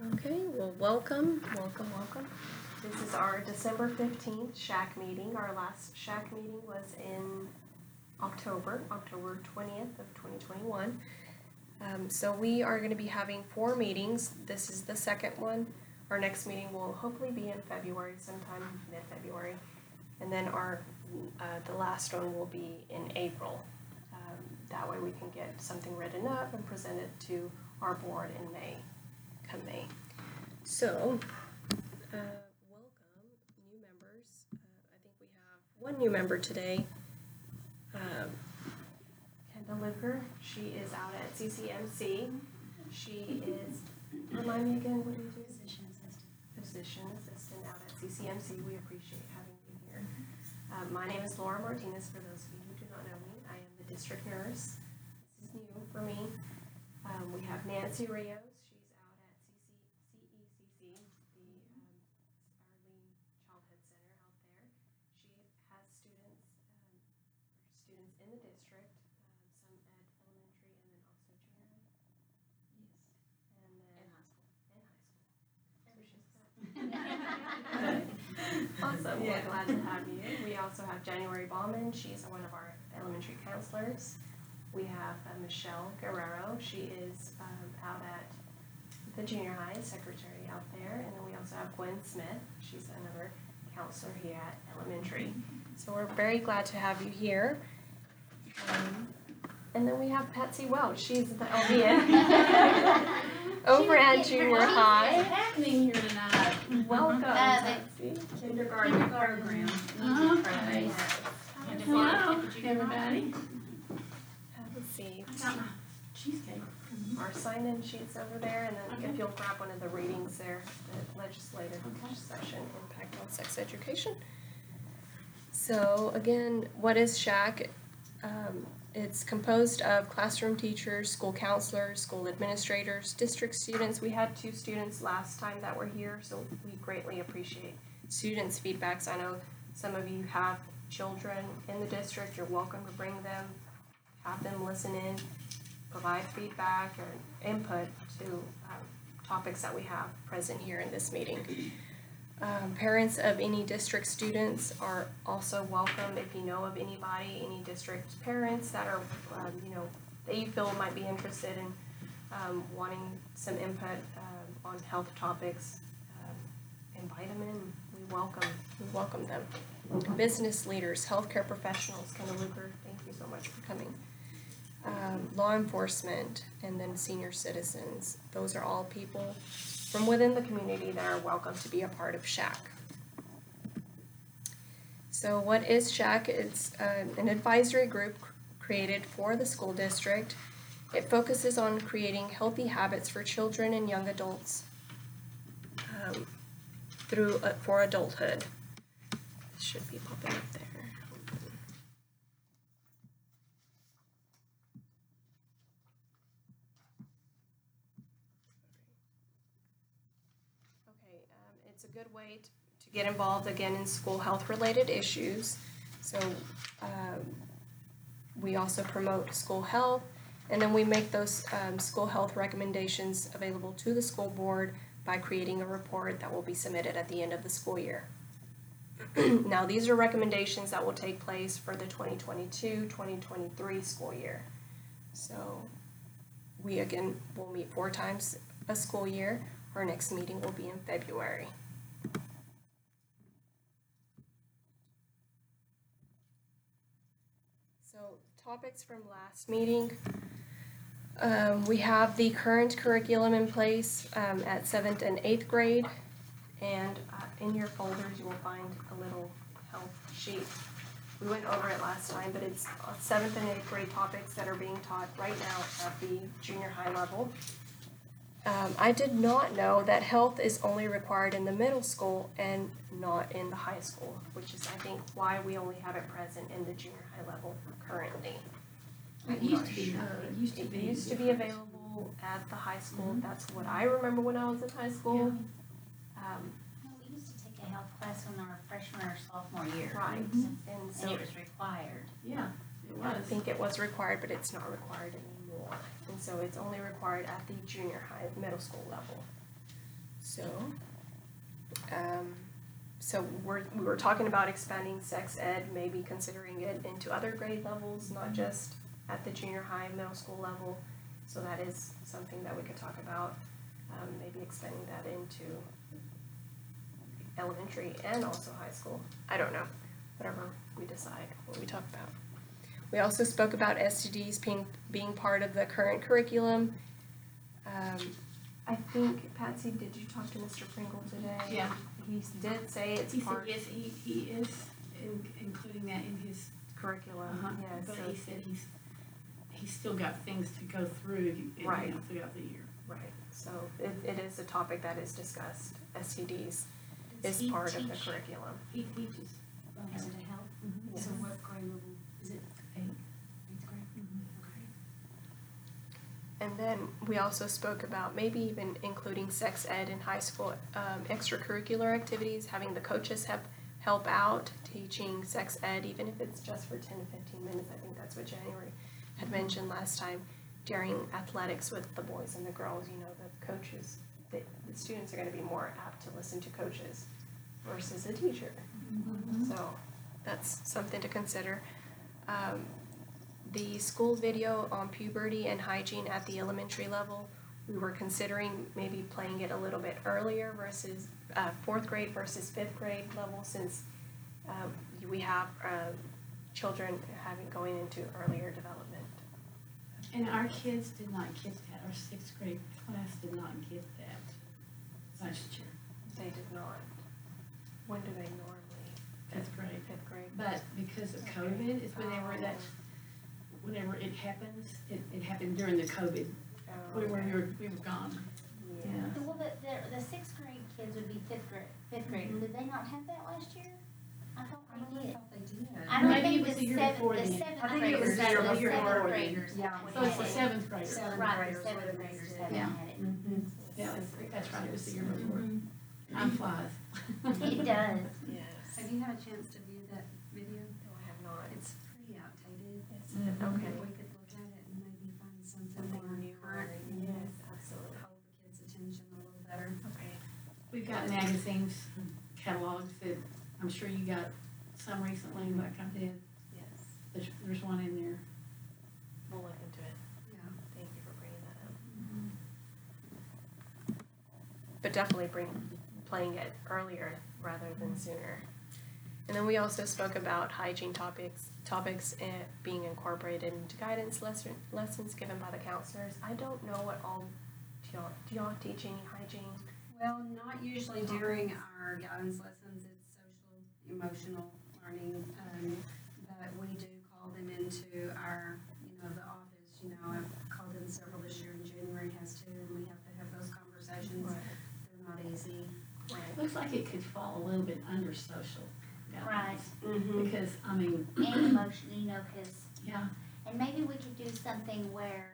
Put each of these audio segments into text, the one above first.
Okay, well, welcome. This is our December 15th SHAC meeting. Our last SHAC meeting was in October 20th of 2021. So we are going to be having 4 meetings. This is the second one. Our next meeting will hopefully be in February, sometime mid-February. And then the last one will be in April. That way we can get something written up and present it to our board in May. So, welcome new members. I think we have one new member today. Kendall Licker. She is out at CCMC. She is, remind me again, what do you do? Physician assistant out at CCMC. We appreciate having you here. My name is Laura Martinez, for those of you who do not know me. I am the district nurse. This is new for me. We have Nancy Rios. She's out at CECC, the Early Childhood Center out there. She has students in the district, some at elementary and then also junior. Yes. And then high school. Awesome. Yeah. We're glad to have you. We also have January Ballman. She's one of our elementary counselors. We have Michelle Guerrero. She is out at the junior high, secretary out there. And then we also have Gwen Smith. She's another counselor here at elementary. So we're very glad to have you here. And then we have Patsy Welch. She's the LVN over at junior high. What's happening here tonight? Welcome, Patsy. Kindergarten program. Okay. Hello, everybody. Let's see. I got my cheesecake. Our sign-in sheets over there, and then if you'll grab one of the readings there, the legislative session, impact on sex education. So again, what is SHAC? It's composed of classroom teachers, school counselors, school administrators, district students. We had 2 students last time that were here, so we greatly appreciate students' feedbacks. I know some of you have children in the district. You're welcome to bring them, have them listen in, provide feedback or input to topics that we have present here in this meeting. Parents of any district students are also welcome. If you know of anybody, any district parents that are, that you feel might be interested in wanting some input on health topics, invite them in. We welcome them. Business leaders, healthcare professionals, Kendall Luker, thank you so much for coming. Law enforcement, and then senior citizens. Those are all people from within the community that are welcome to be a part of SHAC. So what is SHAC? It's an advisory group created for the school district. It focuses on creating healthy habits for children and young adults for adulthood. This should be popping up there. It's a good way to get involved again in school health related issues. So we also promote school health, and then we make those school health recommendations available to the school board by creating a report that will be submitted at the end of the school year. Now these are recommendations that will take place for the 2022-2023 school year. So we again will meet 4 times a school year. Our next meeting will be in February. So topics from last meeting. We have the current curriculum in place at 7th and 8th grade, and in your folders you will find a little health sheet. We went over it last time, but it's 7th and 8th grade topics that are being taught right now at the junior high level. I did not know that health is only required in the middle school and not in the high school, which is, I think, why we only have it present in the junior high level currently. It used to be available at the high school. That's what I remember when I was in high school. We used to take a health class in our freshman or sophomore year. Right. And so it was required. Yeah, it was. I think it was required, but it's not required anymore. And so it's only required at the junior high, middle school level. So, we were talking about expanding sex ed, maybe considering it into other grade levels, not just at the junior high, middle school level. So that is something that we could talk about, maybe expanding that into elementary and also high school. I don't know, whatever we decide, what we talk about. We also spoke about STDs being part of the current curriculum. I think, Patsy, did you talk to Mr. Pringle today? Yeah. He did say it's He said, part yes, he is including that in his, curriculum, yes. but So he said he's still got things to go through, Right. throughout the year. right, so it is a topic that is discussed. STDs Does is he part of the teach? curriculum. He teaches. Is it a help? Mhm. So what grade level, is it Eighth. eighth grade? Okay. And then we also spoke about maybe even including sex ed in high school extracurricular activities, having the coaches help out teaching sex ed, even if it's just for 10 to 15 minutes. I think that's what January had mentioned last time during athletics with the boys and the girls. You know, the coaches, the students are going to be more apt to listen to coaches versus a teacher. So that's something to consider. The school video on puberty and hygiene at the elementary level, we were considering maybe playing it a little bit earlier versus 4th grade versus 5th grade level, since we have children going into earlier development. And our kids did not get that, our 6th grade class did not get that last year, They did not. When do they normally? 5th grade. 5th grade. But because of COVID, it's whenever it happens, it happened during the COVID, Oh, we were okay. gone. Yeah. Well, the sixth grade kids would be fifth grade. Did they not have that last year? I thought they did. they did. I don't Maybe think it was the the year seventh, before the then. seventh I think it was graders, the the year seventh before. graders. Yeah. would So it's have the it. 7th graders. Seventh Right, the graders seventh would have graders missed it. haven't Yeah. had it. Yeah, that's right, it was the year before. Time flies. It does. Yes. Have you had a chance to view that video? No, I have not. It's pretty outdated. Okay. We could look at it and maybe find something Something more new. current. Yes, absolutely. Hold the kids' attention a little better. Okay. We've got magazines, catalogs that, I'm sure you got some recently, like I did. Yes. There's one in there. We'll look into it. Yeah. Thank you for bringing that up. But definitely playing it earlier rather than sooner. And then we also spoke about hygiene topics being incorporated into guidance lessons given by the counselors. I don't know what all, do y'all teach any hygiene? Well, not usually during our guidance lessons, it's social, emotional learning, but we do call them into our, the office, I've called in several this year, and January has too, and we have to have those conversations. They're not easy. Right. Looks like it could fall a little bit under social Right. guidance. Because, I mean, And emotion, cause, yeah, and maybe we could do something where,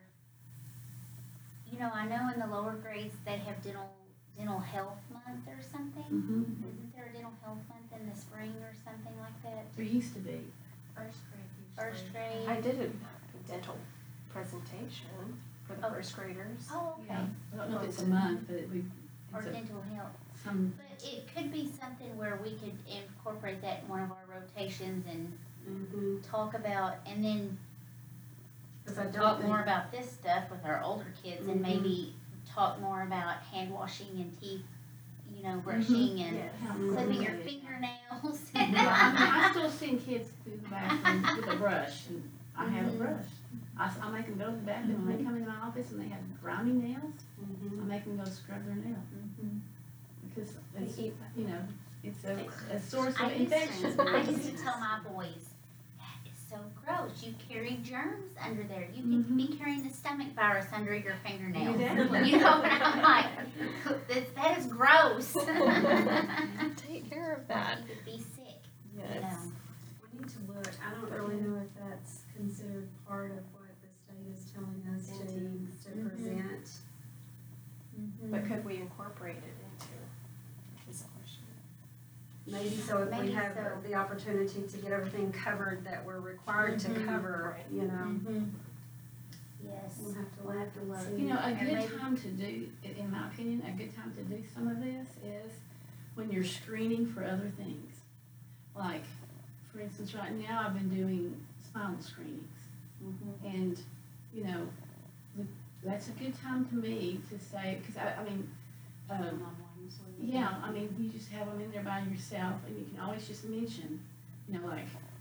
I know in the lower grades, they have dental health month or something. Isn't there a dental health month in the spring or something like that? there used to be. First grade. I did a dental presentation for the Oh. first graders. Oh, okay. Yeah, I don't know if it's a month, but Or it's dental health. some, But it could be something where we could incorporate that in one of our rotations and talk about, and then Because I don't talk think- more about this stuff with our older kids and maybe talk more about hand washing and teeth, brushing and Yes. clipping your fingernails. I still send kids to the bathroom with a brush, and I have a brush. I make them go to the bathroom, when they come into my office and they have grimy nails, I make them go scrub their nails. Because it's, it's a source of infection. I used to tell my boys, that is so gross. You carry germs under there. You could be carrying the stomach virus under your fingernails. Exactly. And I'm like, that is gross. Take care of that. You could be sick, Yes. We need to look, I don't really know if that's considered part of what the state is telling us to present. But could we incorporate it into this question? Maybe so if we Maybe have so. the opportunity to get everything covered that we're required to cover, Right. Yes. We'll have to We'll look have to and look. see. You know, a And good maybe- time to do, in my opinion, a good time to do some of this is when you're screening for other things. Like, for instance, right now I've been doing spinal screenings. And, you know, that's a good time to me to say, because I mean, yeah, I mean, you just have them in there by yourself, and you can always just mention, you know,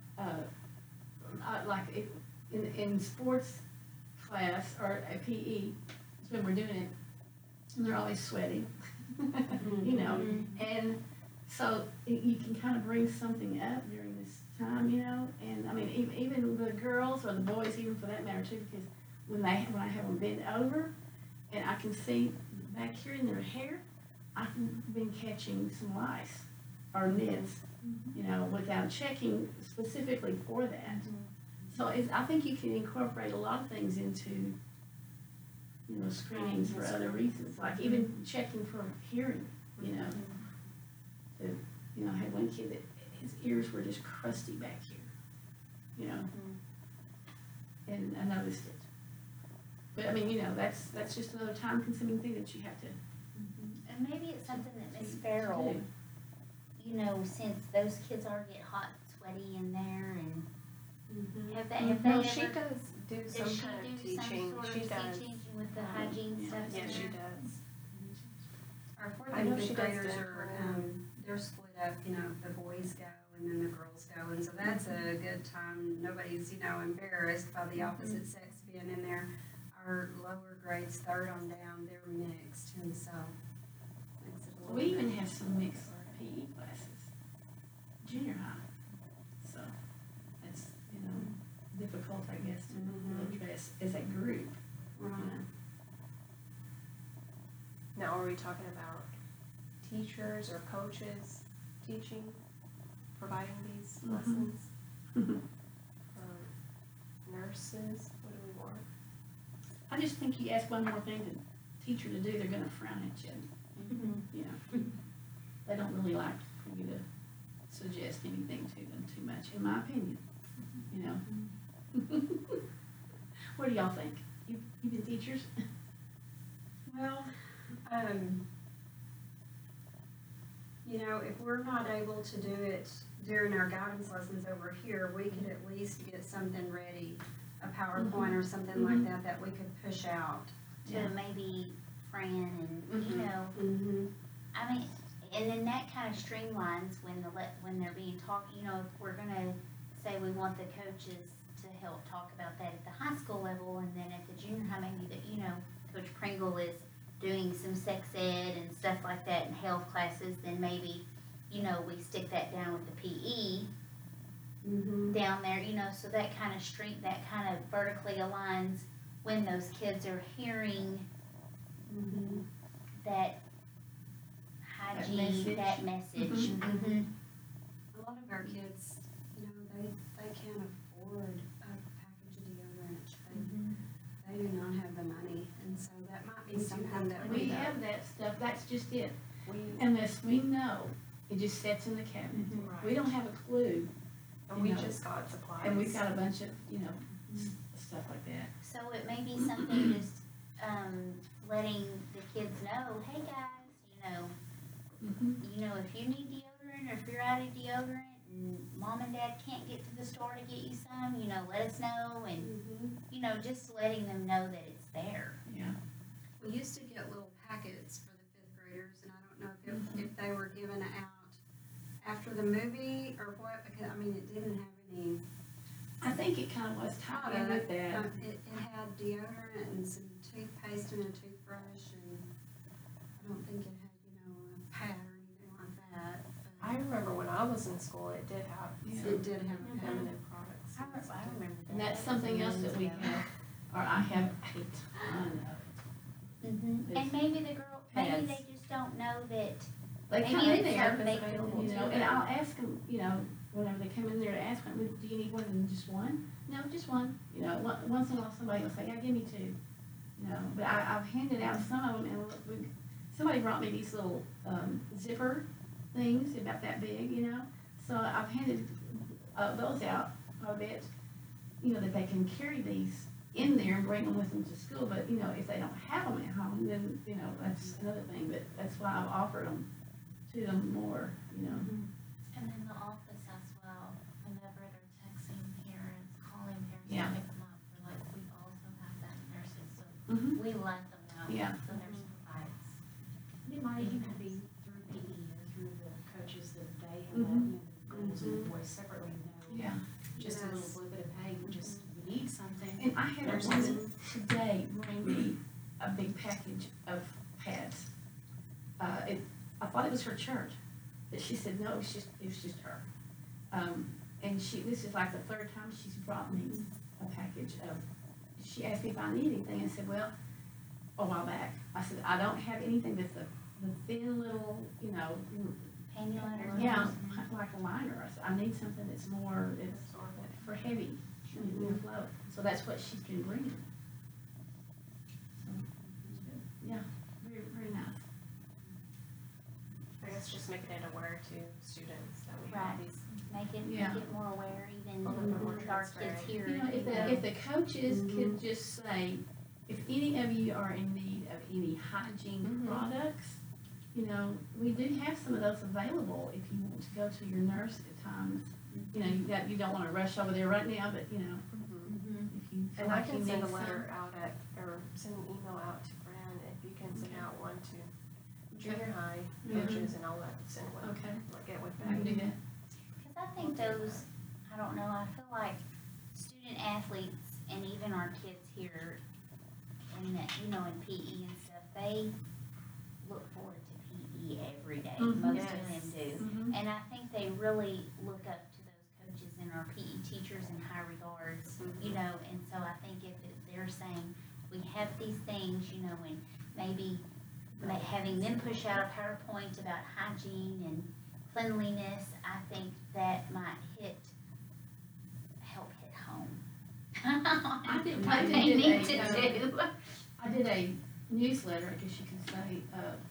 like if, in sports class or a PE, it's when we're doing it, and they're always sweating, you know, and so you can kind of bring something up during this time, you know, and I mean, even the girls or the boys, even for that matter too, because when I have them bend over, and I can see back here in their hair, I've been catching some lice or nits, you know, without checking specifically for that. So I think you can incorporate a lot of things into, you know, screenings for other reasons, like even checking for hearing, you know. You know, I had one kid that his ears were just crusty back here, you know, and I noticed it. But I mean, you know, that's just another time-consuming thing that you have to And maybe it's something that Miss to Farrell, do. you know, since those kids are get hot and sweaty in there and have they No, ever, she does do some does she kind of do some teaching, sort she of does. teaching with the hygiene yeah. stuff? Yeah, in she there? does. Our fourth I know and she fifth does graders dental. are, they're split up, you know, the boys go and then the girls go, and so that's a good time, nobody's, you know, embarrassed by the opposite sex being in there. Our lower grades, third on down, they're mixed, and so makes it a little. We even have some mixed PE classes, junior high, so that's, you know, difficult, I guess, to address as a group. Right. Now, are we talking about teachers or coaches teaching, providing these lessons? Nurses, what do we want? I just think you ask one more thing to teacher to do, they're gonna frown at you, you know. They don't really like for you to suggest anything to them too much, in my opinion, you know. What do y'all think? You been teachers? Well, you know, if we're not able to do it during our guidance lessons over here, we could at least get something ready, a PowerPoint or something like that, that we could push out. To maybe Fran and, you know, I mean, and then that kind of streamlines when they're being taught, you know, if we're gonna say we want the coaches to help talk about that at the high school level, and then at the junior high, maybe that, you know, Coach Pringle is doing some sex ed and stuff like that in health classes, then maybe, you know, we stick that down with the PE down there, you know, so that kind of vertically aligns when those kids are hearing that hygiene, message. that message. A lot of our kids, you know, they can't afford a package of deodorant. They do not have the money, and so that might be something that We we have that stuff, that's just it. We, Unless we know, it just sits in the cabinet. We don't have a clue, and we you know, just got supplies. and we've got a bunch of, you know, stuff like that. So it may be something just, letting the kids know, hey guys, you know, if you need deodorant or if you're out of deodorant and mom and dad can't get to the store to get you some, you know, let us know, and, you know, just letting them know that it's there. Yeah. We used to get little packets for the fifth graders, and I don't know if they were given out after the movie or what, because, I mean, it didn't have any. I think it kind of was tied in with that. It had deodorant and some toothpaste and a toothbrush, and I don't think it had, you know, a pad or anything like that. I remember when I was in school, it did have Yeah. It did have a pad. feminine products. I remember that. And that's something else that we have, or I have a ton of it. And maybe maybe Pads. they just don't know that, They maybe come in it's there, something they could, you know, and I'll ask them, you know, whenever they come in there to ask them, do you need more than just one? No, just one. You know, once in a while somebody will say, yeah, give me two. You know, but I've handed out some of them, and somebody brought me these little zipper things about that big, you know. So I've handed those out a bit, you know, that they can carry these in there and bring them with them to school, but, you know, if they don't have them at home, then, you know, that's another thing, but that's why I've offered them to them more, you know. And then the office as well, whenever they're texting parents, calling parents, Yeah. pick them up, we're like, we also have that nurses, so Mm-hmm. we let them know. Yeah. The nurse provides. It might even be through PE or through the coaches that they have, Mhm. you know, the girls and the boys separately know. Yeah. Just a little bit of, hey, we need something. And I had a Nurses. woman today bring me a big package of pads. I thought it was her church, but she said, no, it was just her. And this is like the third time she's brought me a package of, she asked me if I need anything. I said, well, a while back, I said, I don't have anything but the thin little, you know, Cannula. yeah, like a liner. I said, I need something that's more, it's for heavy, you know, flow. So that's what she's been bringing. So, it's good. Yeah, very, very nice. I guess just making it aware to students that we Right. have these. Make Yeah. it more aware, even A little bit more with our kids transparent. here. You know, if the coaches could just say, if any of you are in need of any hygiene Mhm. products, you know, we do have some of those available if you want to go to your nurse at times. You know, you don't wanna rush over there right now, but, you know, if you feel And I like you can need send a some. letter out or send an email out to Fran if you can send out one to junior high coaches and I'll send one, Okay, like get with I can do Becky. that. Because I think those, I don't know, I feel like student athletes and even our kids here in that, you know, in PE and stuff, they look forward to PE every day. Mhm. Most Yes. of them do. Mhm. And I think they really look up to those coaches and our PE teachers in high regards, you know, and so I think if they're saying, we have these things, you know, and maybe having them push out a PowerPoint about hygiene and cleanliness, I think that might help hit home. I did What they a, need to do. I did a newsletter, I guess you can say,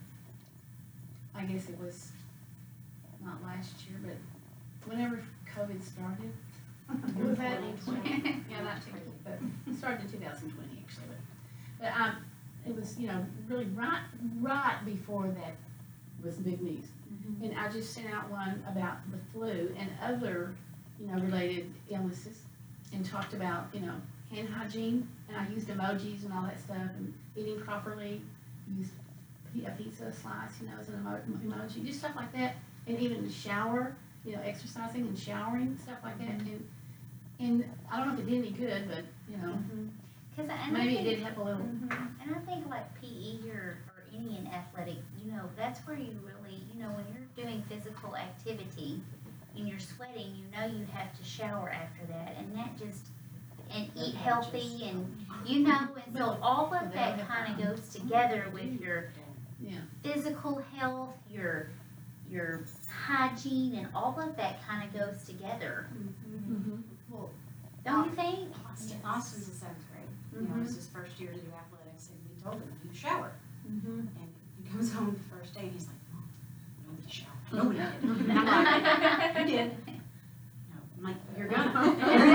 I guess it was not last year, but whenever COVID started. It was at 2020. Yeah, not technically, but it started in 2020 actually, but it was, you know, really right before that was big news. And I just sent out one about the flu and other, you know, related illnesses and talked about, you know, hand hygiene, and I used emojis and all that stuff, and eating properly, used a pizza slice, you know, as an emoji, just stuff like that, and even the shower, you know, exercising and showering, stuff like that, and I don't know if it did any good, but, you know, And maybe I it think, did help a little. and I think like PE or any in athletic, you know, that's where you really, you know, when you're doing physical activity and you're sweating, you know you have to shower after that, and that just, and eat healthy, and, you know, and so all of that kind of goes together with your Yeah. physical health, your hygiene, and all of that kind of goes together, Well, don't you think? Austin's in seventh grade, you know, it's his first year to do athletics, and we told him, you shower. And he comes home the first day, and he's like, Mom, nobody showered. Nobody did. And I'm like, you did. No, I'm like, you're gonna.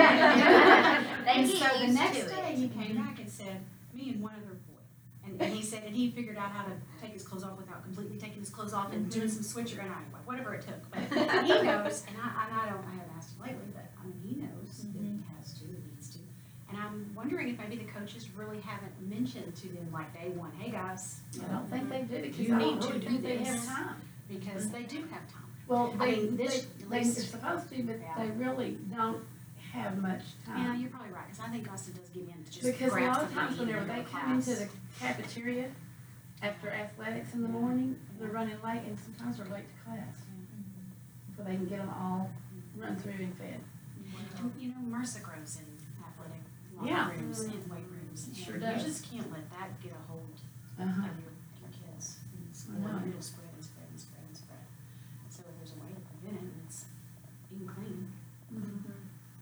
They And get so the used next to day, it. he came back and said, me and one other boy. And he said, and he figured out how to take his clothes off without completely taking his clothes off and doing some switcher, and whatever it took. But he knows, and I haven't asked him lately, but I mean, he knows that he has to, and needs to. And I'm wondering if maybe the coaches really haven't mentioned to them like day one, hey guys, you I know, don't think they do, because You I need don't to really do think they have this. time. because they do have time. Well, I mean, they're at least- supposed to, but Yeah. they really don't have much Yeah, time. you're probably right, because I think Austin does give in to just Because a grab lot of something times to eat whenever and they go to come into class. the cafeteria after athletics in the morning, they're running late, and sometimes they're late to class. So they can get them all run through and fed. And, you know, MRSA grows in athletic Yeah. locker rooms and weight rooms. It sure and does. You just can't let that get a hold Uh-huh. of your kids. And it's I know. it'll spread and spread and spread and spread. So if there's a way to prevent it, and it's being clean, that would be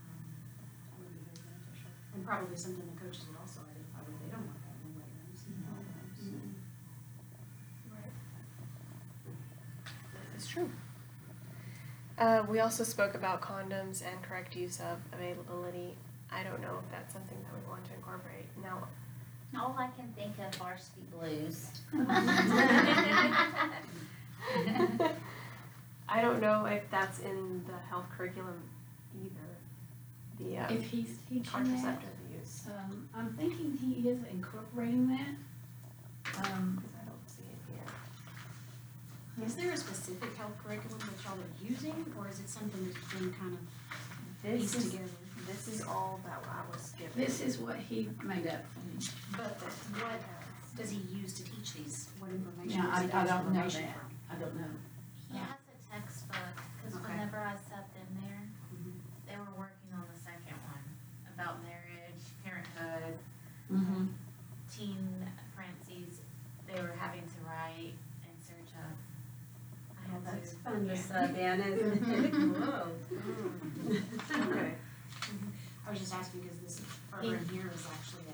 very beneficial. And probably something the coaches would also identify where they don't want that in weight rooms and all rooms. It's true. We also spoke about condoms and correct use of availability. I don't know if that's something that we want to incorporate. Now, All I can think of Varsity Blues. I don't know if that's in the health curriculum either. The If he's teaching that, contraceptive use. I'm thinking he is incorporating that. Because I don't see it here. Is there a specific health curriculum that y'all are using, or is it something that's been kind of This pieced is together? this is all that I was given. This is what he made up for me. But what does he use to teach these? What information Yeah, does he I get don't know information that. from? I don't know. He has a textbook, cause Okay. whenever I sat them there, Mhm. they were working on the second one about marriage, parenthood, Mm-hmm. teen parentheses. They were having to write and search up. I had That's to. fun to yeah. sub in, isn't it? Whoa. Okay. I was just asking because this further in here is actually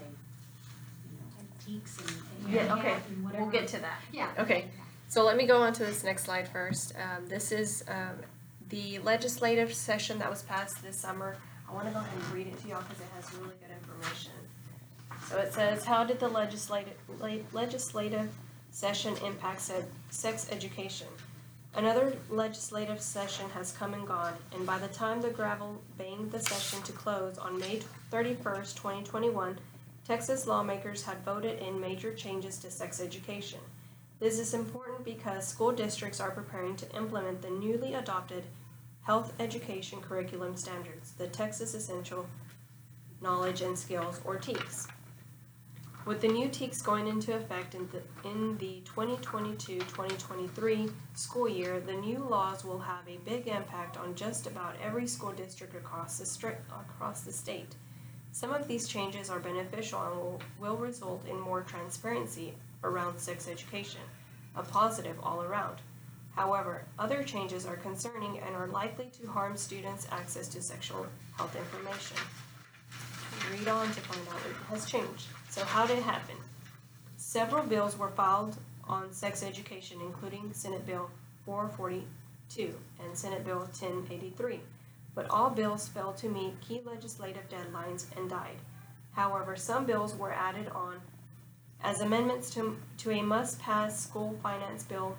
antiques and Yeah, okay. and whatever. We'll get to that. Yeah. Okay. So let me go on to this next slide first. This is the legislative session that was passed this summer. I want to go ahead and read it to y'all because it has really good information. So it says, how did the legislative session impact sex education? Another legislative session has come and gone, and by the time the gavel banged the session to close on May 31st, 2021, Texas lawmakers had voted in major changes to sex education. This is important because school districts are preparing to implement the newly adopted Health Education Curriculum Standards, the Texas Essential Knowledge and Skills, or TEKS. With the new TEKS going into effect in the 2022-2023 school year, the new laws will have a big impact on just about every school district across the state. Some of these changes are beneficial and will result in more transparency around sex education, a positive all around. However, other changes are concerning and are likely to harm students' access to sexual health information. Read on to find out what has changed. So how did it happen? Several bills were filed on sex education, including Senate Bill 442 and Senate Bill 1083. But all bills failed to meet key legislative deadlines and died. However, some bills were added on as amendments to a must-pass school finance bill,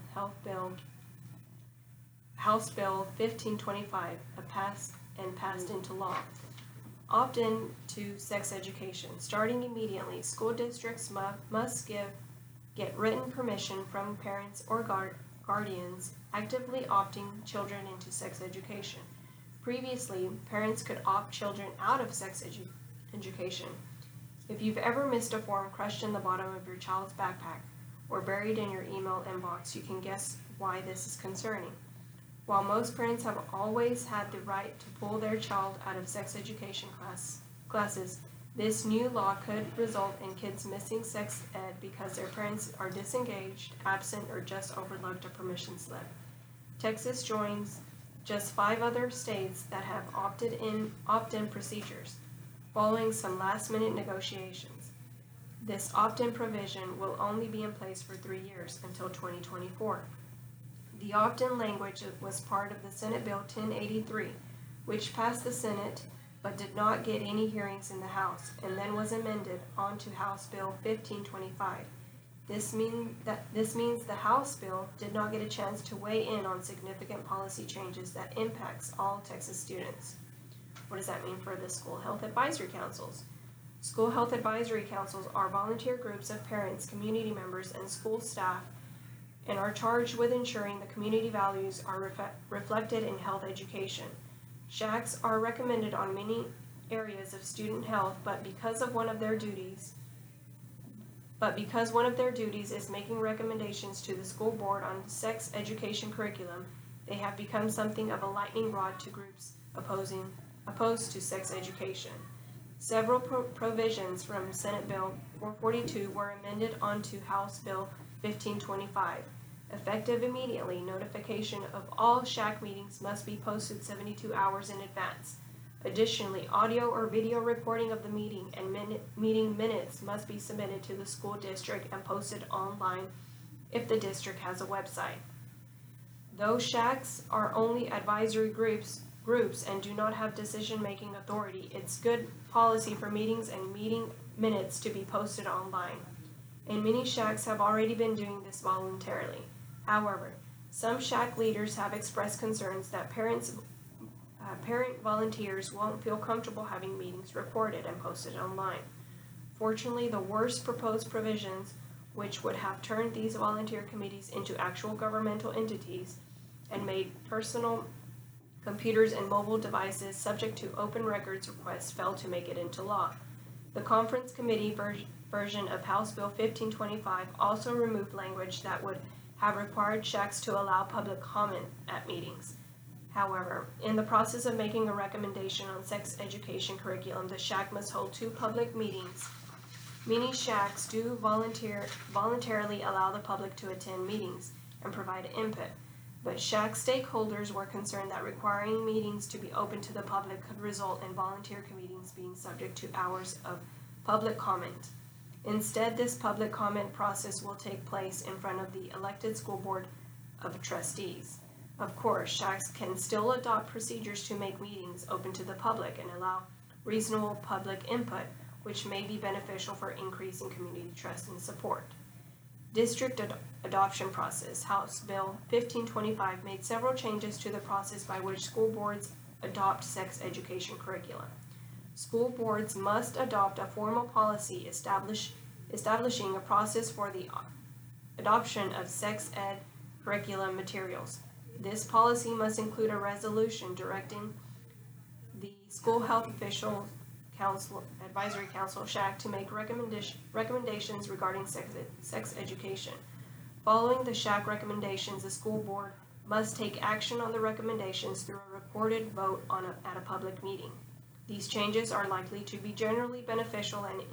House Bill 1525, passed into law. Opt-in to sex education. Starting immediately, school districts must get written permission from parents or guardians actively opting children into sex education. Previously, parents could opt children out of sex education. If you've ever missed a form crushed in the bottom of your child's backpack or buried in your email inbox, you can guess why this is concerning. While most parents have always had the right to pull their child out of sex education classes, this new law could result in kids missing sex ed because their parents are disengaged, absent, or just overlooked a permission slip. Texas joins just 5 other states that have opt-in procedures, following some last-minute negotiations. This opt-in provision will only be in place for 3 years until 2024. The opt-in language was part of the Senate Bill 1083, which passed the Senate but did not get any hearings in the House, and then was amended onto House Bill 1525. This means the House bill did not get a chance to weigh in on significant policy changes that impacts all Texas students. What does that mean for the school health advisory councils? School health advisory councils are volunteer groups of parents, community members, and school staff, and are charged with ensuring the community values are reflected in health education. SHACs are recommended on many areas of student health, but because one of their duties is making recommendations to the school board on sex education curriculum, they have become something of a lightning rod to groups opposed to sex education. Several provisions from Senate Bill 442 were amended onto House Bill 1525. Effective immediately, notification of all SHAC meetings must be posted 72 hours in advance. Additionally, audio or video recording of the meeting and meeting minutes must be submitted to the school district and posted online if the district has a website. Though SHACs are only advisory groups, groups and do not have decision-making authority, it's good policy for meetings and meeting minutes to be posted online. And many shacks have already been doing this voluntarily. However, some shack leaders have expressed concerns that parent volunteers won't feel comfortable having meetings recorded and posted online. Fortunately, the worst proposed provisions, which would have turned these volunteer committees into actual governmental entities and made personal computers and mobile devices subject to open records requests, failed to make it into law. The conference committee version of House Bill 1525 also removed language that would have required shacks to allow public comment at meetings. However, in the process of making a recommendation on sex education curriculum, the shack must hold 2 public meetings. Many shacks do voluntarily allow the public to attend meetings and provide input, but shack stakeholders were concerned that requiring meetings to be open to the public could result in volunteer meetings being subject to hours of public comment. Instead, this public comment process will take place in front of the elected school board of trustees. Of course, shacks can still adopt procedures to make meetings open to the public and allow reasonable public input, which may be beneficial for increasing community trust and support. District adoption process. House Bill 1525 made several changes to the process by which school boards adopt sex education curriculum. School boards must adopt a formal policy establishing a process for the adoption of sex ed curriculum materials. This policy must include a resolution directing the school health official advisory council SHAC to make recommendations regarding sex education. Following the SHAC recommendations, the school board must take action on the recommendations through a recorded vote at a public meeting. These changes are likely to be generally beneficial and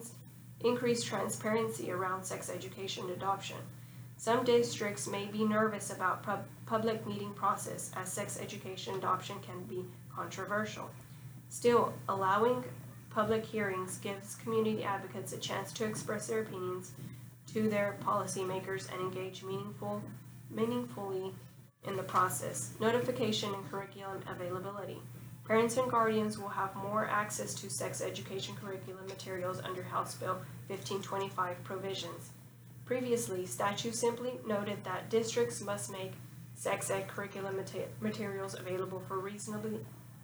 increase transparency around sex education adoption. Some districts may be nervous about public meeting process, as sex education adoption can be controversial. Still, allowing public hearings gives community advocates a chance to express their opinions to their policymakers and engage meaningfully in the process. Notification and curriculum availability. Parents and guardians will have more access to sex education curriculum materials under House Bill 1525 provisions. Previously, statute simply noted that districts must make sex ed curriculum materials available for reasonably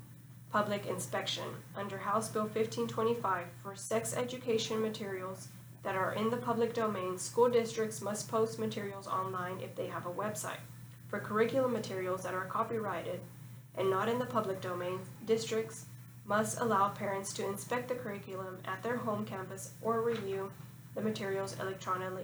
public inspection. Under House Bill 1525, for sex education materials that are in the public domain, school districts must post materials online if they have a website. For curriculum materials that are copyrighted and not in the public domain, districts must allow parents to inspect the curriculum at their home campus or review the materials electronically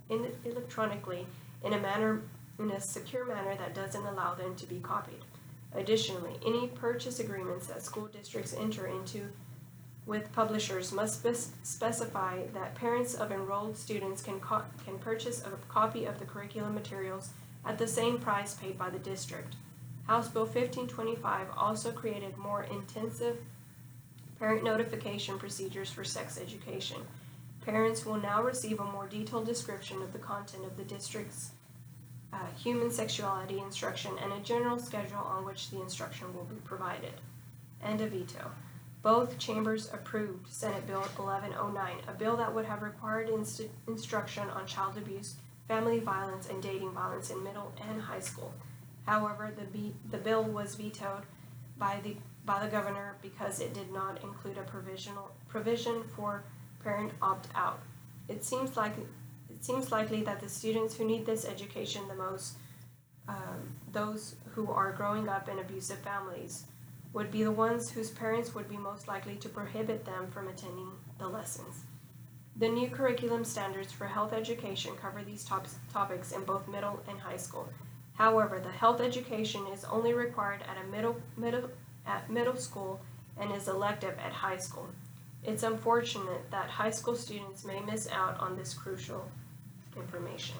in a secure manner that doesn't allow them to be copied. Additionally, any purchase agreements that school districts enter into with publishers must specify that parents of enrolled students can purchase a copy of the curriculum materials at the same price paid by the district. House Bill 1525 also created more intensive parent notification procedures for sex education. Parents will now receive a more detailed description of the content of the district's human sexuality instruction and a general schedule on which the instruction will be provided. And a veto. Both chambers approved Senate Bill 1109, a bill that would have required instruction on child abuse, family violence, and dating violence in middle and high school. However, the bill was vetoed by the governor because it did not include a provision for parent opt-out. It seems likely that the students who need this education the most, those who are growing up in abusive families, would be the ones whose parents would be most likely to prohibit them from attending the lessons. The new curriculum standards for health education cover these topics in both middle and high school. However, the health education is only required at middle school and is elective at high school. It's unfortunate that high school students may miss out on this crucial information.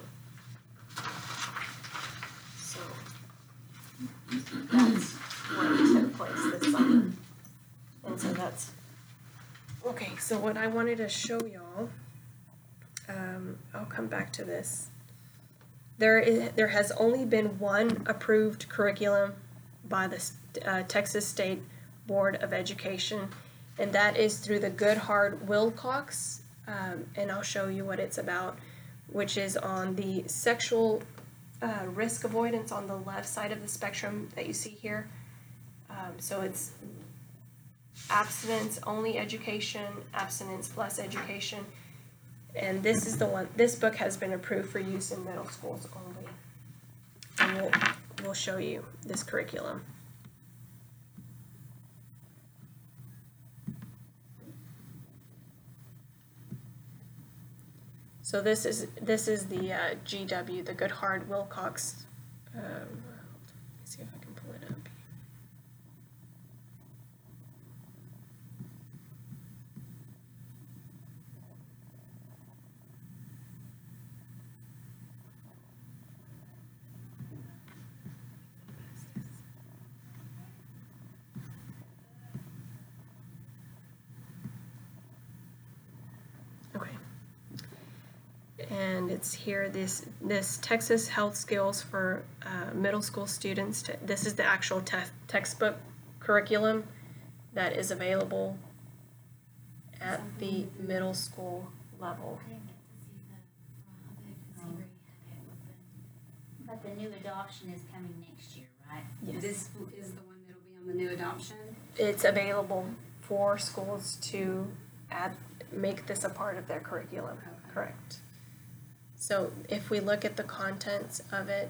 So that's what took place this summer. And so that's okay. So what I wanted to show y'all, I'll come back to this. There has only been one approved curriculum by the Texas State Board of Education, and that is through the Goodhart Wilcox, and I'll show you what it's about, which is on the sexual risk avoidance on the left side of the spectrum that you see here. So it's abstinence only education, abstinence plus education, and this is the one. This book has been approved for use in middle schools only, and we'll show you this curriculum. So this is the GW, the Goodhart Wilcox. Let me see if I can pull it up. Okay. And it's here, this Texas Health Skills for middle school students. This is the actual textbook curriculum that is available at the middle school level. I didn't get to see the, but the new adoption is coming next year, right? Yes. This is the one that'll be on the new adoption. It's available for schools to make this a part of their curriculum. Okay. Correct. So if we look at the contents of it,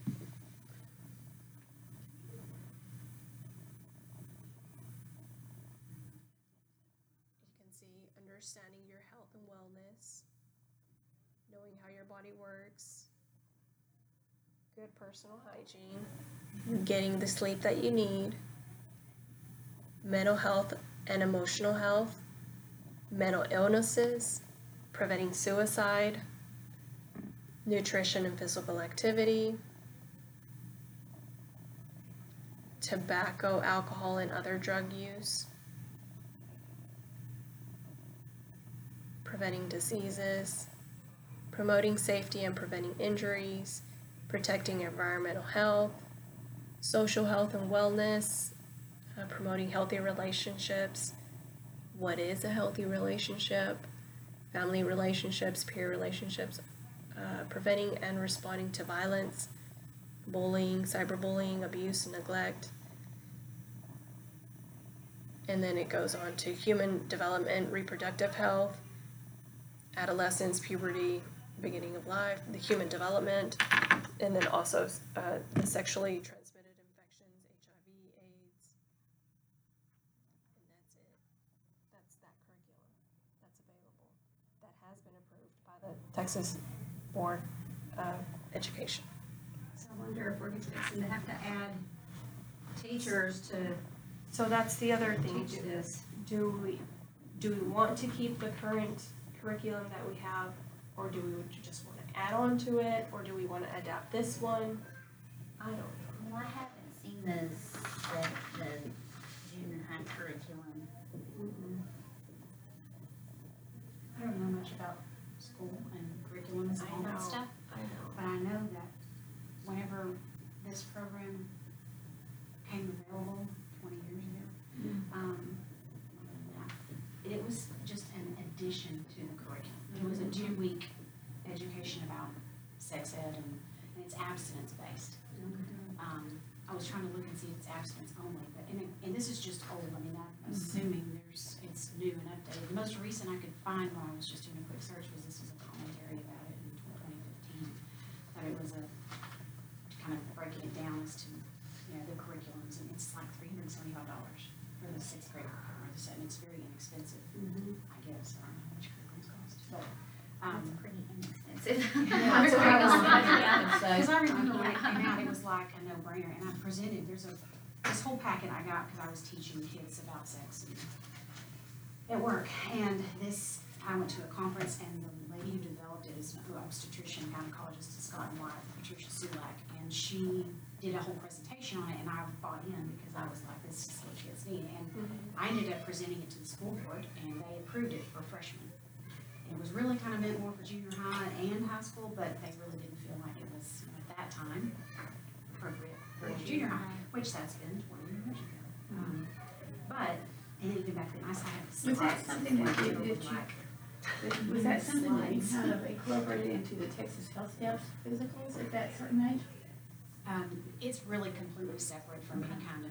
you can see understanding your health and wellness, knowing how your body works, good personal hygiene, getting the sleep that you need, mental health and emotional health, mental illnesses, preventing suicide, nutrition and physical activity, tobacco, alcohol, and other drug use, preventing diseases, promoting safety and preventing injuries, protecting environmental health, social health and wellness, promoting healthy relationships, what is a healthy relationship, family relationships, peer relationships, preventing and responding to violence, bullying, cyberbullying, abuse, and neglect. And then it goes on to human development, reproductive health, adolescence, puberty, beginning of life, the human development, and then also the sexually transmitted infections, HIV, AIDS, and that's it. That's that curriculum that's available, that has been approved by the Texas Board of Education. So I wonder if we're fixing to have to add teachers to So that's the other thing. teach this. Do we want to keep the current curriculum that we have, or do we just want to add on to it, or do we want to adapt this one? I don't know. Well, I haven't seen the junior high curriculum. I don't know much about school and curriculums and all that stuff, I know. but I know that whenever this program came available 20 years ago, it was just an addition to the curriculum. It was a 2-week education about sex ed, and it's abstinence based. I was trying to look and see if it's abstinence only, but and this is just old. I mean, I'm assuming it's new and updated. The most recent I could find when I was just doing a quick search was this was a commentary about it in 2015. But it was kind of breaking it down as to the curriculums, and it's like $375 for the 6th grade program, and it's very inexpensive. I guess I don't know how much curriculums cost, but That's pretty inexpensive. yeah, that's what I was thinking. I would say. Because I remember when it came out, it was like a no-brainer, and I presented, this whole packet I got because I was teaching kids about sex at work, and I went to a conference, and the lady who developed it is an obstetrician, gynecologist at Scott and White, Patricia Sulak, and she did a whole presentation on it, and I bought in because I was like, this is what kids need, and I ended up presenting it to the school board, and they approved it for freshmen. It was really kind of meant more for junior high and high school, but they really didn't feel like it was, at that time, appropriate for junior high, which that's been 20 years even back then, I used to have Was slides. that something that What you, it that looked you, like. was that something that you kind of incorporated into the Texas Health Steps physicals at that certain age? It's really completely separate from any kind of,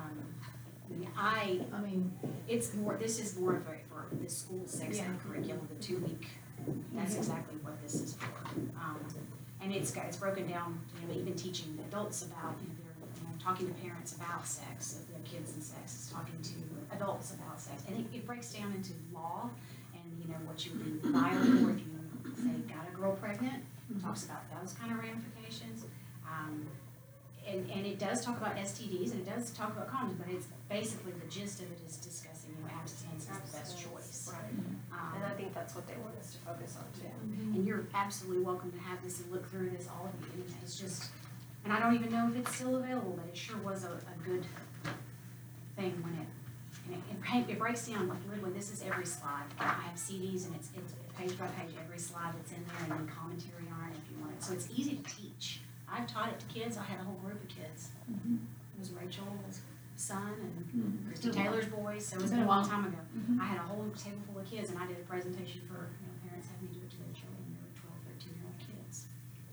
I mean, this is more of a, for the school sex ed curriculum, the 2-week, that's exactly what this is for. And it's broken down, even teaching adults about, they're talking to parents about sex, of their kids and sex, it's talking to adults about sex. And it breaks down into law and, what you would be liable for if you, say, got a girl pregnant, talks about those kind of ramifications. And it does talk about STDs and it does talk about condoms, but it's basically the gist of it is discussing, abstinence is the best choice. Right. And I think that's what they want us to focus on too. And you're absolutely welcome to have this and look through this, all of you. And it's just, and I don't even know if it's still available, but it sure was a good thing when it breaks down, like literally this is every slide. I have CDs and it's page by page, every slide that's in there and then commentary on it if you want it. So it's easy to teach. I've taught it to kids. I had a whole group of kids. It was Rachel's son and Christy Taylor's boys, so it's been a long time ago. I had a whole table full of kids and I did a presentation for, parents having to do it to their children. They were 12, 13-year-old kids.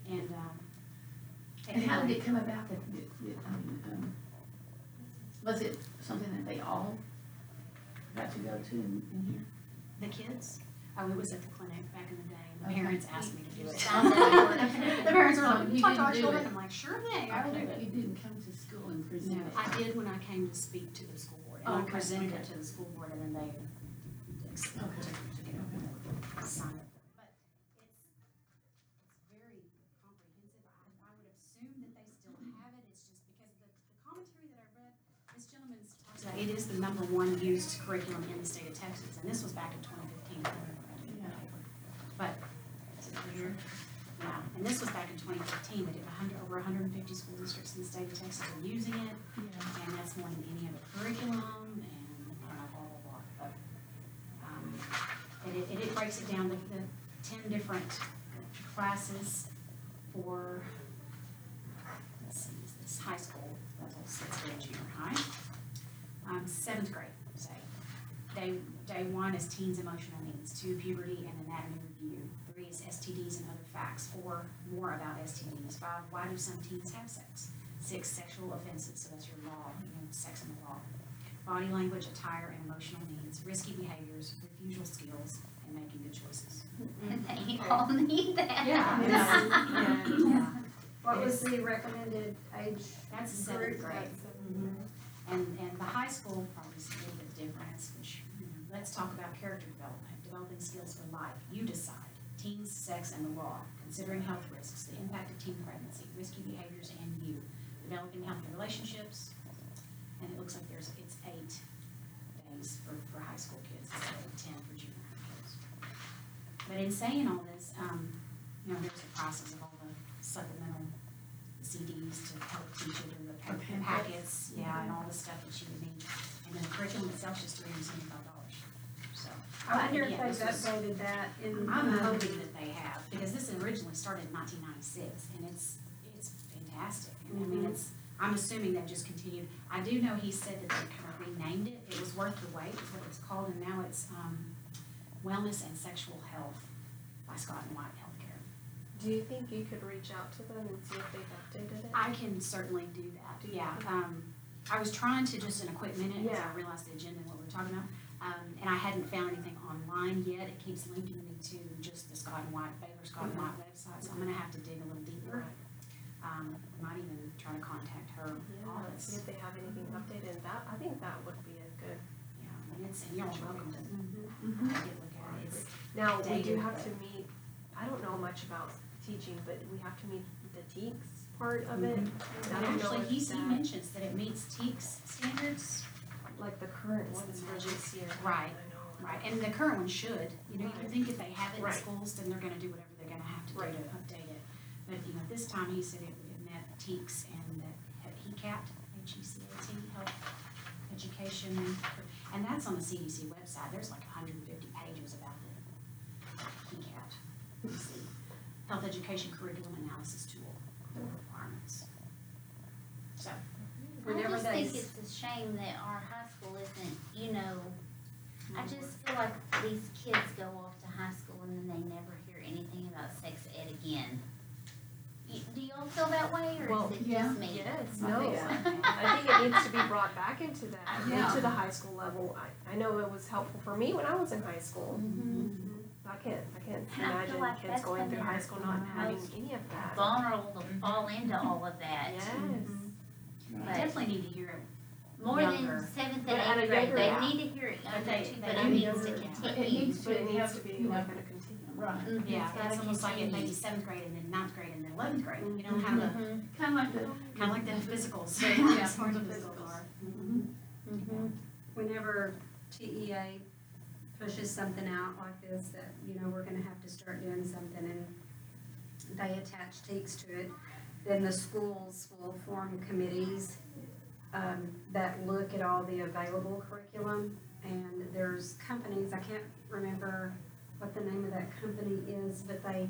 and how did it come about that, was it something that they all got to go to in here? The kids? Oh, it was at the clinic back in the day. The Okay. parents asked me to do it. Signed up. The parents were So like, you talk to our didn't do children. it. I'm like, sure thing, I will do Okay, it. you didn't come to school and present No, it? I did when I came to speak to the school board, and I Okay, presented okay. it to the school board, and then they took it to sign it. But it's very comprehensive. I would assume that they still have it. It's just because the commentary that I read, this gentleman's talks about, it is the #1 used curriculum in the state of Texas, and this was back in 2015. But, is it right here? Yeah, and this was back in 2015, they did over 150 school districts in the state of Texas are using it, and that's more than any other curriculum, and I don't know, blah, blah, blah, but, and it breaks it down, the 10 different classes for, let's see, this high school level, 6th grade, junior high, 7th grade, say. Day 1 is teens' emotional needs, 2, puberty and anatomy review, 3 is STDs and other facts, 4, more about STDs, 5, why do some teens have sex, 6, sexual offenses, so that's your law, sex and the law, body language, attire, and emotional needs, risky behaviors, refusal skills, and making good choices. They all need that. Yeah. What was the recommended age? That's 7th group? grade. And the high school probably is a little bit different, which, let's talk about character development, developing skills for life. You decide. Teens, sex, and the law. Considering health risks, the impact of teen pregnancy, risky behaviors, and you. Developing healthy relationships. And it looks like it's 8 days for high school kids instead of 10 for junior high kids. But in saying all this, there's the prices of all the supplemental CDs to help teach it, and the packets, and all the stuff that you would need. And then the curriculum itself is just $375. So. I wonder if again, they've this was- updated that in. I'm hoping that they have, because this originally started in 1996, and it's fantastic. And I mean, I'm assuming they've just continued. I do know he said that they kind of renamed it. It was Worth the Wait, is what it's called, and now it's Wellness and Sexual Health by Scott and White Healthcare. Do you think you could reach out to them and see if they've updated it? I can certainly do that, yeah. I was trying to just in a quick minute, because I realized the agenda and what we were talking about, and I hadn't found anything online yet. It keeps linking me to just the Scott and White, Baylor Scott and White website, so I'm gonna have to dig a little deeper. Might even try to contact her office. See if they have anything updated. I think that would be a good. Yeah, and you're welcome to take a look at it. Now, we do Dated, have but- to meet, I don't know much about teaching, but we have to meet the TEKS part of it. And I don't know actually, if he mentions that it meets TEKS standards. like the current ones for this year. Right, I know. right, and the current one should, you think if they have it in Right. schools, then they're gonna do whatever they're gonna have to do Right. to update it. But, this time he said it met TEKS and that HECAT, H-E-C-A-T, Health Education, and that's on the CDC website. There's like 150 pages about the HECAT, Health Education Curriculum Analysis Tool, the requirements. So, I Whenever just they think it's a shame that our high school isn't, I just feel like these kids go off to high school and then they never hear anything about sex ed again. Do y'all feel that way, or Well, is it yeah. just me? Yes, I no, think so. I think it needs to be brought back into that, Yeah. into the high school level. I know it was helpful for me when I was in high school. I can't And I feel imagine like kids that's going when through high they're school not having most any of that. Vulnerable to fall into all of that. Yes. I But definitely need to hear it. more Younger. than seventh But at and a eighth grade, younger they age. need to hear it But younger they- too, they but need it to needs hear to it. continue. But it needs But it to needs have, to be you know, like at a continuum. right. Mhm, Yeah, it's gotta it's almost like it maybe continue. 7th grade and then 9th grade and then 11th grade, you know, how the, Mhm, Kind of like the, kind of like the physicals. Yeah. Sort of physicals are. mhm. Whenever TEA pushes something out like this, that, you know, we're gonna have to start doing something and they attach teaks to it, then the schools will form committees that look at all the available curriculum. And there's companies, I can't remember what the name of that company is, but they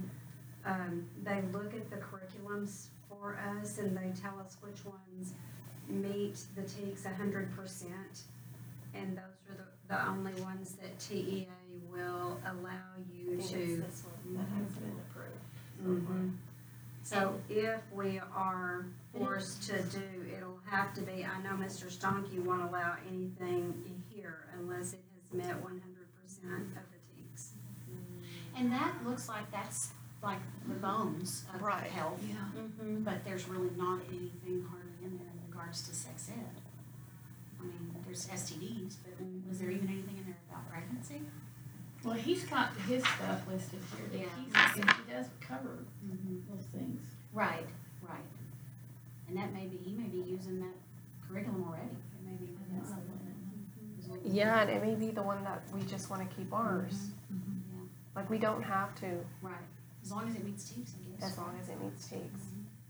look at the curriculums for us and they tell us which ones meet the TEKS 100%. And those are the only ones that TEA will allow I you think it's to. this one that has been approved. Mhm. So if we are forced to do, it'll have to be, I know Mr. Stonky won't allow anything in here unless it has met 100% of the TEKS. And that looks like that's like the bones of Right. health, yeah. Mhm. but there's really not anything hardly in there in regards to sex ed. I mean, there's STDs, but was there even anything in there about pregnancy? Well, he's got his stuff listed here, that Yeah. he does cover those things. Right, right. And that may be, he may be using that curriculum already. It may be, that's the one. Yeah, and it may be the one that we just wanna keep ours. Yeah, Like, we don't have to, right. As long as it meets TEKS, I guess. as long as it meets TEKS.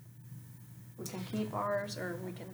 We can keep ours, or we can.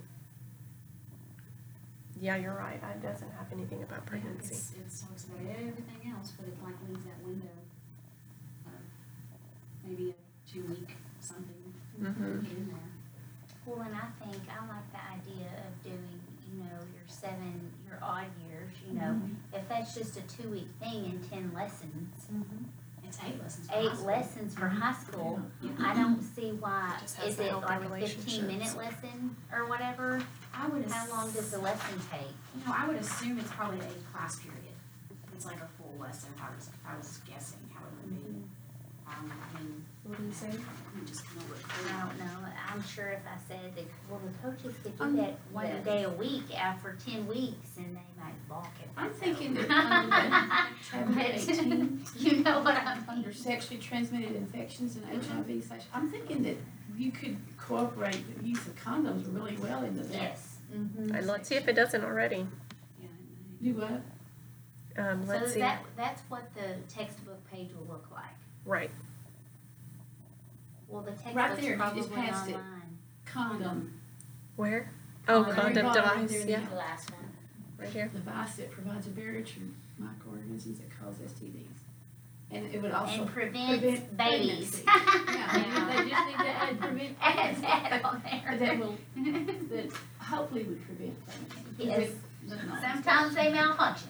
Yeah, you're right, it doesn't have anything about pregnancy. It talks about everything else, but it like leaves that window of maybe a 2-week something to Mhm. put in there. Well, and I think I like the idea of doing, you know, your odd years, you know, if that's just a 2-week thing and 10 lessons, It's 8 lessons. for 8 high school. lessons for high school, Yeah. I don't see why, It just has is the it healthy like a relationships. 15-minute lesson or whatever? I would. How long does the lesson take? You know, I would assume it's probably a class period. It's like a full lesson. I was guessing how it would be. I mean, What do you say? let me just kind of look I through. don't know, I'm sure if I said that, well, the coaches could do Um, that one yes. day a week for 10 weeks and they might balk at I'm themselves. thinking that under chapter 18, You know what I mean? under sexually transmitted infections and HIV, I'm thinking that you could incorporate the use of condoms really well into that. Yes. Mm-hmm. And let's see if it doesn't already. Yeah, Do what? Let's So see. that's what the textbook page will look like. Right. Well, the Right textbook's there, you probably just passed it. online. Condom, Where? Oh, Very condom bottom right device, there in yeah, The last one. right here. device that provides a barrier to microorganisms that cause STDs. And it would also And prevents prevent babies. pregnancy. Yeah, they just need to add prevent Add pregnancy. that on there. That will, that hopefully would prevent pregnancy. Yes. It does not. Sometimes they malfunction.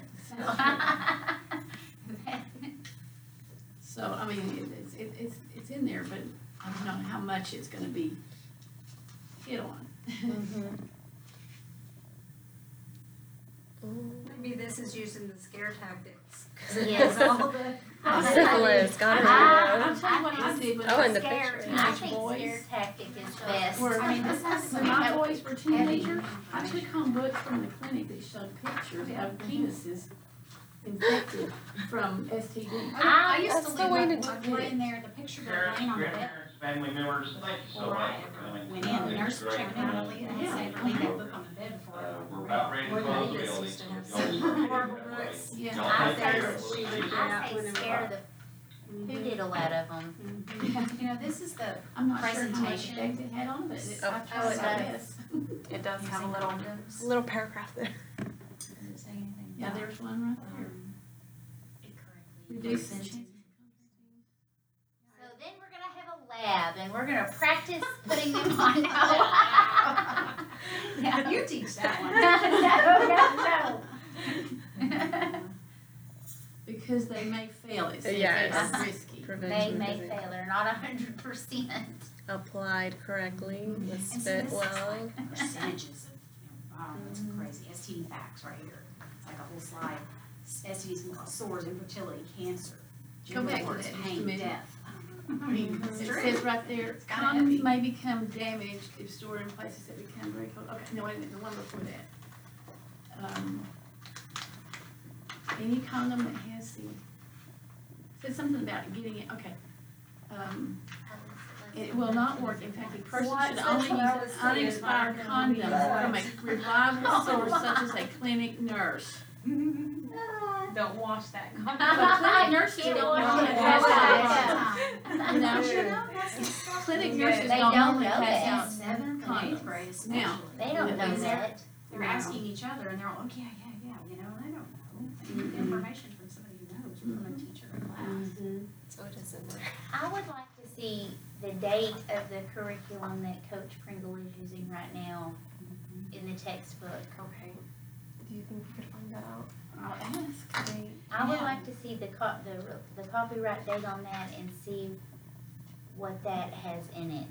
So, I mean, it's in there, but I don't know how much it's gonna be hit on. Maybe this is using the scare tactics. 'Cause it Yes. has all the. Syphilis, gonorrhea. I'll tell you what I did when Oh, I and the was picture. I teenage think boys. scare tactic is best. Were, I mean, this has when my boys were teenagers, I took home books from the clinic that showed pictures of penises infected from STD. I used That's to the leave way my to do blood it. in there, the picture of Parents, laying on the bed. grandparents, family members, thank you so Before much I for ever coming. went in, the nurse It's great. checked me out, and said, leave that book on the bed before I We're go. about ready to Well, close the Vegas building. used to have so y'all some start horrible getting that books. way. Yeah. Y'all I take care say of it. she would We'll- get out I say when it scare the hoodoo out of them. You know, this is the I'm not sure how much presentation. effect it had on, but it, Oh. I Oh, tried it my does. best. It does have a Using little, condoms. little paragraph there. Does it say anything? Yeah, there's one right there. It correctly Reduce the presents chance. So then we're gonna have a lab and we're gonna practice putting them on. Yeah, you teach that one. No. because they may fail, it says Yes. that's risky. They Prevention may is fail, they're not 100%. applied correctly, And was see, fit this is well. like percentages of, wow, that's crazy. STD facts right here. It's like a whole slide. STDs can cause sores, infertility, cancer, Go back to genital warts, that just a pain, minute. death. I mean, it's It true. says right there, kinda heavy. condoms may become damaged if stored in places that become very cold. Okay, no, wait a minute, the one before that. Any condom that has the, says something about getting it, okay. It will not work. In fact, a person What? should That's only what I use was an saying. unexpired condom from a reliable source such as a clinic nurse. Don't wash that. But clinic nurses Can't don't wash only it. pass That's out, right. no, clinic nurses They don't don't only know pass that. out Seventh and eighth grade especially. Now, They don't know Is there- that. They're asking each other and they're all, oh, yeah, you know, I don't know. They need information from somebody who knows, from a teacher in class. So it is in there. I would like to see the date of the curriculum that Coach Pringle is using right now in the textbook. Okay. Do you think you could find that out? I'll ask. I would Yeah. like to see the copyright date on that and see what that has in it.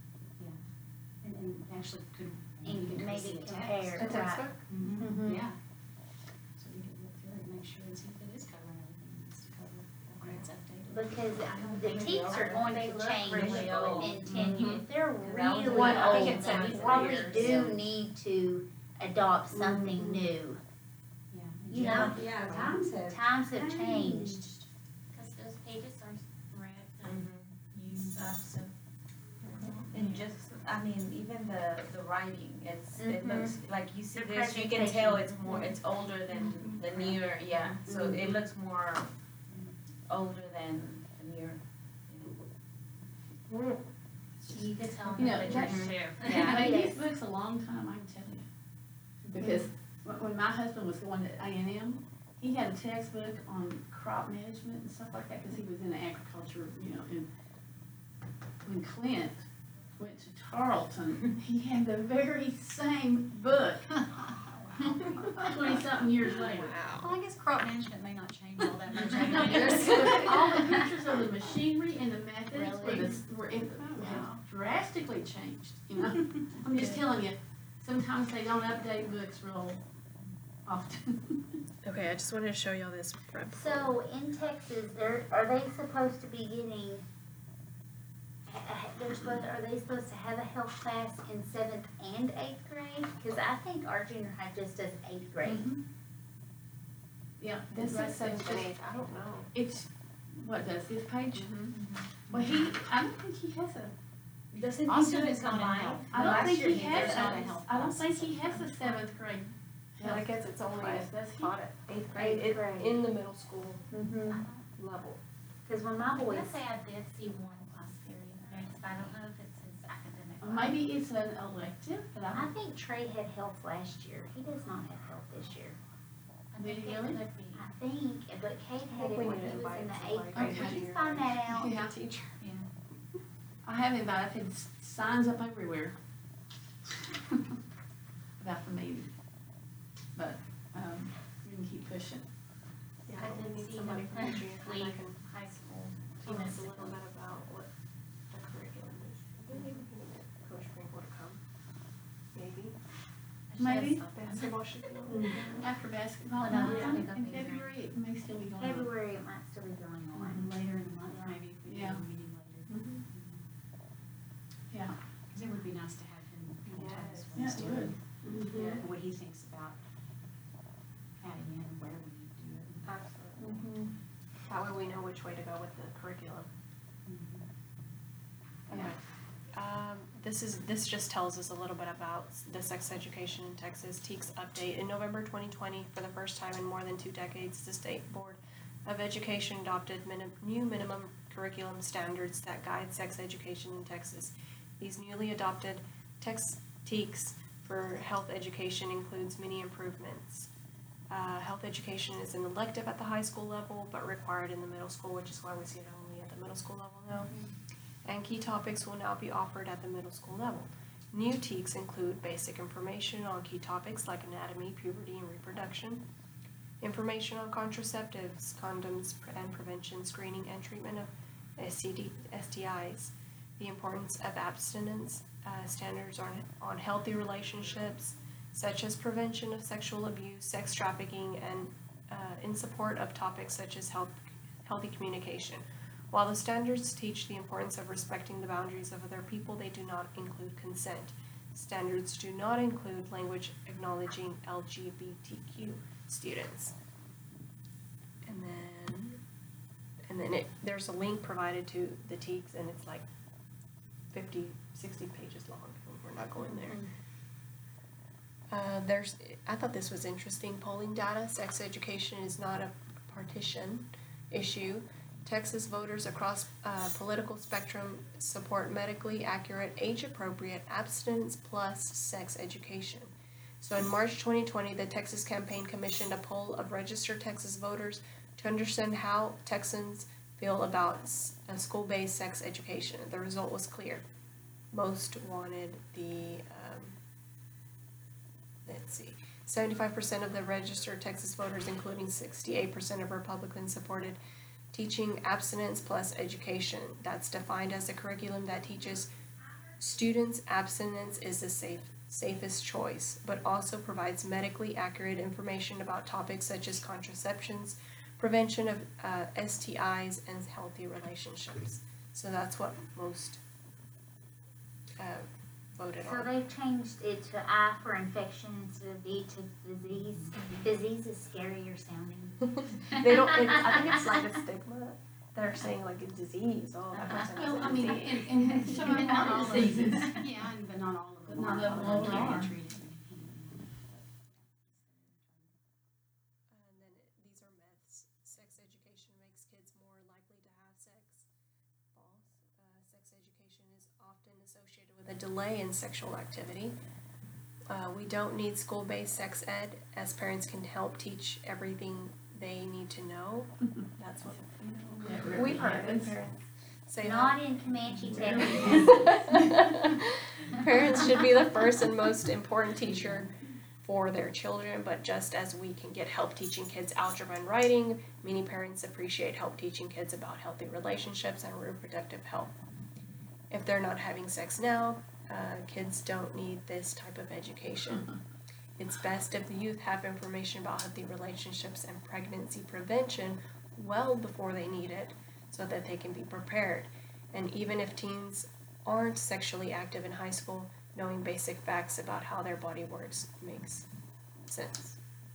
And actually could, you And could maybe see a compare, text. A textbook? Mhm. Yeah. So we could look through it and make sure and see if it is covering everything it needs to cover, or it's updated. Because the teaks are going to change really old. in 10 years. If they're really old, one, I think it's then we 74 probably years. do need to adopt something new. Yeah. You know, Yeah, times have times have changed. Because those pages are ripped and used up, so. And just, I mean, even the writing, it Mhm. looks, like you see The this, you can presentation. tell it's more, it's older than the newer, yeah, so it looks more older than the newer. You could tell You know, them that- pictures too. Yeah. I made Yes. these books a long time, I can tell you. Because when my husband was going to A&M, he had a textbook on crop management and stuff like that, because he was in agriculture, you know, and when Clint went to Tarleton, he had the very same book. 20-something years later. Well, I guess crop management may not change all that much. But all the pictures of the machinery and the methods Really? have drastically changed, you know? I'm just telling you, sometimes they don't update books real often. Okay, I just wanted to show y'all this prep. So in Texas, are they supposed to be getting, are they supposed to have a health class in 7th and 8th grade? Cause I think our junior high just does 8th grade. Yeah, This right, is seventh and eighth, I don't know. it's, what does this page? Mm-hmm. Well, I don't think he has a, Doesn't he Austin do it is not in combined? health. I don't Last think year he he- has there's not a health I don't class think he in has a seventh. 7th grade But I guess it's only class, does he? taught at eighth grade, Eighth grade. in the middle school Mm-hmm. level. Cause when my I boys, would say I did see one class period next, but I don't know if it's his academic. Or maybe it's an elective, but I I don't, think Trey had health last year. He does not have health this year. I think Did it he really? could be. I think, but Kate had it We when need to he was invite in the somebody 8th grade. to Could you your find that out? Yeah. Teacher. I haven't, but I've had signs up everywhere about the meeting. But, we can keep pushing. Yeah, I we did need see somebody him from the junior high that leave can high school tell us a 2 little minutes bit ago. about what the curriculum is. Maybe we can get Coach Sprinkle to come. Maybe. Maybe. Basketball should go. After basketball, Oh, no, yeah, it's in big up in February, it may still be going on. February, it might still be going on. Later in the month, maybe, if we do Yeah. a meeting later. Yeah. Cause it would be nice to have him tell us what Yeah, he's it doing. would. And what he thinks about adding in and where we need to do it. Absolutely. That way we know which way to go with the curriculum. Yeah. This just tells us a little bit about the sex education in Texas. TEKS update in November 2020, for the first time in more than 2 decades, the State Board of Education adopted new minimum curriculum standards that guide sex education in Texas. These newly adopted TEKS for health education includes many improvements. Health education is an elective at the high school level, but required in the middle school, which is why we see it only at the middle school level now. And key topics will now be offered at the middle school level. New TEKS include basic information on key topics like anatomy, puberty, and reproduction. information on contraceptives, condoms, and prevention, screening, and treatment of STIs, the importance of abstinence, standards on healthy relationships, such as prevention of sexual abuse, sex trafficking, and in support of topics such as healthy communication. While the standards teach the importance of respecting the boundaries of other people, they do not include consent. Standards do not include language acknowledging LGBTQ students. And then there's a link provided to the TEKS, and it's like 50, 60 pages long. We're not going there. I thought this was interesting. Polling data, sex education is not a partition issue. Texas voters across political spectrum support medically accurate, age-appropriate, abstinence plus sex education. So in March 2020, the Texas Campaign commissioned a poll of registered Texas voters to understand how Texans feel about school-based sex education. The result was clear. Most wanted the, 75% of the registered Texas voters, including 68% of Republicans, supported teaching abstinence plus education. That's defined as a curriculum that teaches students abstinence is the safest choice, but also provides medically accurate information about topics such as contraceptions, prevention of STIs, and healthy relationships. So that's what most voted So on. they've changed it to I for infection instead of D to disease. Disease is scarier sounding. They don't. I think it's like a stigma. They're saying like a disease. Oh, that person has Well, a I mean, disease. and some of Not them all are of diseases. Yeah, but not all of But them not are. all of them Can't are. be treated. And then these are myths. Sex education makes kids more likely to have sex. False. Sex education is often associated with a delay in sexual activity. We don't need school-based sex ed, as parents can help teach everything they need to know. That's what That rarely we've heard. happens. Parents say Not in Comanche, Texas. that. Parents should be the first and most important teacher for their children, but just as we can get help teaching kids algebra and writing, many parents appreciate help teaching kids about healthy relationships and reproductive health. If they're not having sex now, kids don't need this type of education. It's best if the youth have information about healthy relationships and pregnancy prevention well before they need it, so that they can be prepared. And even if teens aren't sexually active in high school, knowing basic facts about how their body works makes sense.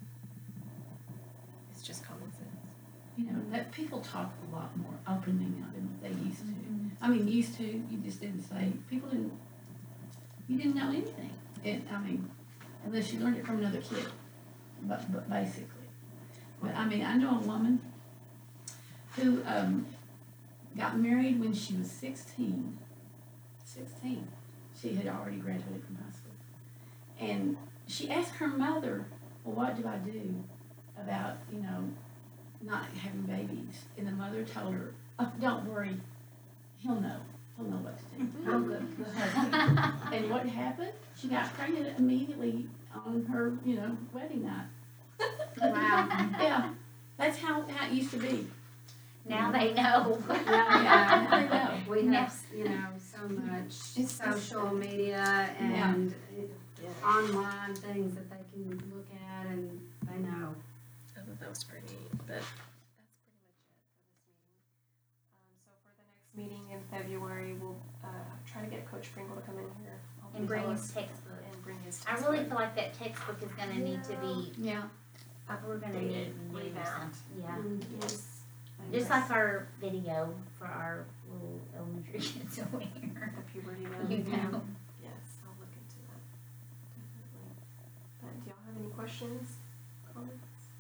It's just common sense. You know, that people talk a lot more openly now than what they used to. I mean, used to, you just didn't say, you didn't know anything. Unless you learned it from another kid, but basically. But I mean, I know a woman who got married when she was 16. 16. She had already graduated from high school. And she asked her mother, well, what do I do about, not having babies? And the mother told her, oh, don't worry, he'll know. He'll know what to do. Oh, good. The husband. And what happened? She got pregnant immediately on her, wedding night. Wow. Yeah. That's how it used to be. Now they know. Yeah, I know. We have, so much social media and online things that they can look at and they know. I thought that was pretty neat, but that's pretty much it for this meeting. So for the next meeting in February, we'll try to get Coach Pringle to come in here. Hopefully And bring tell his us- textbook. And bring his I textbook. really feel like that textbook is gonna need to be, Yeah. we're gonna need new or revamped. something. Yeah. Yes. Just like our video for our little elementary kids over here. The puberty You one. know. Yes, I'll look into that, definitely. But do y'all have any questions, comments?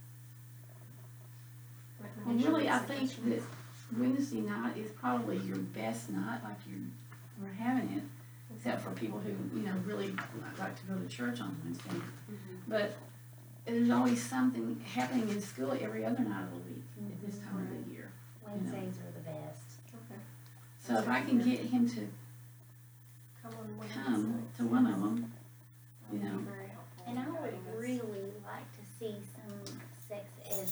And really, I Recommendations, think that suggestions? Wednesday night is probably your best night, like we're having it, except for people who, really like to go to church on Wednesday. Mhm. But there's always something happening in school every other night of the week at this time of the year. Wednesdays are the best. Okay. So if I can get him to Come on Wednesday. come to one of them, That would be very helpful. And I would Guiding us. really like to see some sex ed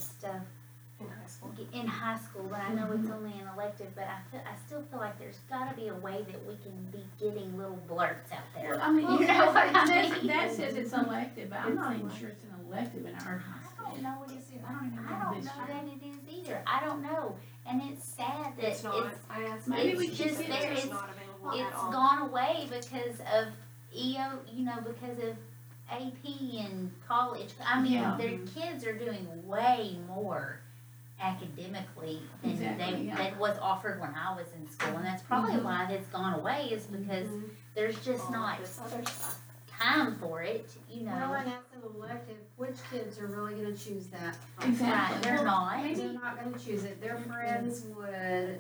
high school, but I know it's only an elective, but I still feel like there's gotta be a way that we can be getting little blurts out there. Well, I mean, You know what I mean? that says it's elective, but I'm not even sure it's an elective in our high I school. don't know what it is, I don't even I know don't this know year. that it is either, I don't know, and it's sad that It's not, I asked. Maybe we it's should just get there, It's it's not available at it's all. gone away because of EO, you know, because of AP and college. I mean, Yeah. their kids are doing way more academically than Exactly, yeah. than was offered when I was in school, and that's probably Mhm. why it's gone away. Is because there's just All not this other stuff. time for it, you Well, know. and as an elective, which kids are really gonna choose that? Exactly. Right, they're not. They're not gonna choose it, their friends would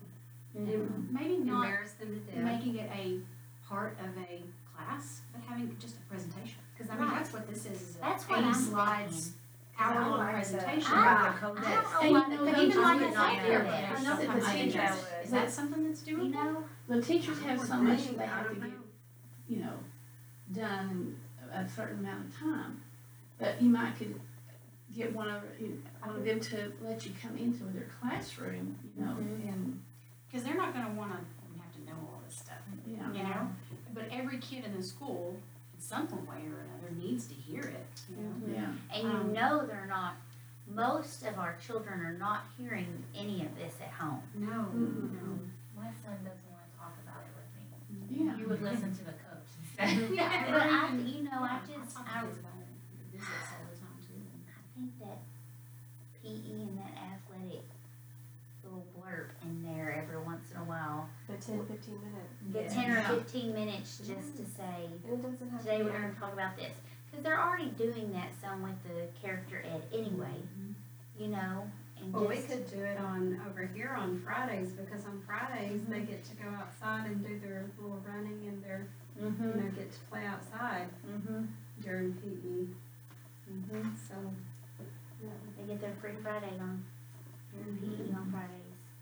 Maybe not embarrass them to death. making it a part of a class, but having just a presentation. Cause I mean, Right. that's what this is That's a what I'm 80 slides, I hour-long like presentation. I about don't- the code I that's- don't And know you why know, the those coaches are would not not there, do but that. I know Something that the that's teachers, interesting. is that something that's doable? You know, The teachers have so I much think- they I have to don't get, know. you know, done in a certain amount of time. But you might could get one of them to let you come into their classroom, you know, and, Cause they're not gonna wanna have to know all this stuff, you know. you know? But every kid in the school, in some way or another, needs to hear it, you know? Yeah. and you know they're not. Most of our children are not hearing any of this at home. No, no. My son doesn't wanna talk about it with me. Yeah. You would listen to the coach instead. Yeah, But I, and you know, I yeah, just, talk I to kids about it, visits all the time too. I think that PE and that athletic little blurb in there every once in a while, The 10-15 minute. the Yeah. 10 or Yeah. 15 minutes just to say, And it doesn't have to today be we're going to talk about this. Because they're already doing that some with the character ed anyway, you know, and Well, we just, could do it on, over here on Fridays, because on Fridays, they get to go outside and do their little running and their, you know, get to play outside during PE. So, yeah. they get their free Friday on, their PE on Fridays.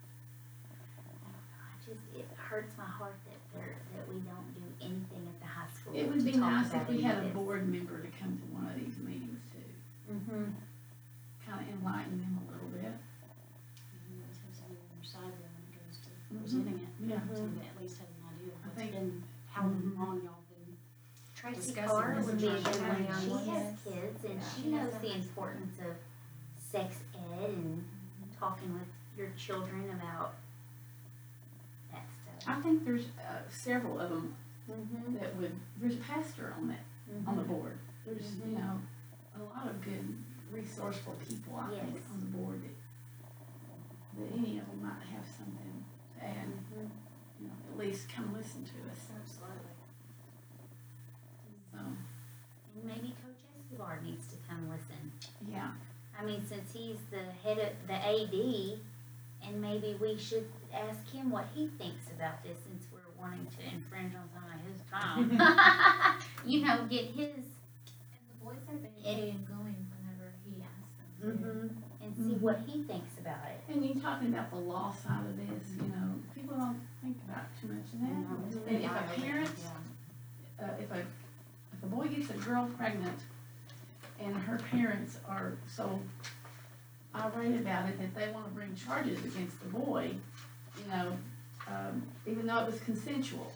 It hurts my heart that we don't do anything at the high school It would to be talk nice if about we any had of a this. board member to come to one of these meetings too, kind of enlighten them a little bit. You always have somebody on your side when it goes to presenting it. Yeah. So they at least have an idea of I what's think- been, how long y'all been. Tracy discussing Carr this would be a and good trying to one. find She out. has kids and Yeah. she She knows has the that. importance of sex ed and talking with your children about that stuff. I think there's several of them Mm-hmm. that would, there's a pastor on that, on the board. There's, you know, a lot of good resourceful people, I think, Yes. on the board that any of them might have something to add, you know, at least come listen to us. Absolutely. So, And maybe Coach Escobar needs to come listen. yeah, I mean, since he's the head of the AD, and maybe we should ask him what he thinks about this since we're wanting to infringe on some of his time. You know, get his, And the boys are very going whenever he asks them to. and see what he thinks about it. and you talking about the law side of this, you know, people don't think about too much of that. And if a parent, if a boy gets a girl pregnant and her parents are so irate about it that they wanna bring charges against the boy, you know, even though it was consensual.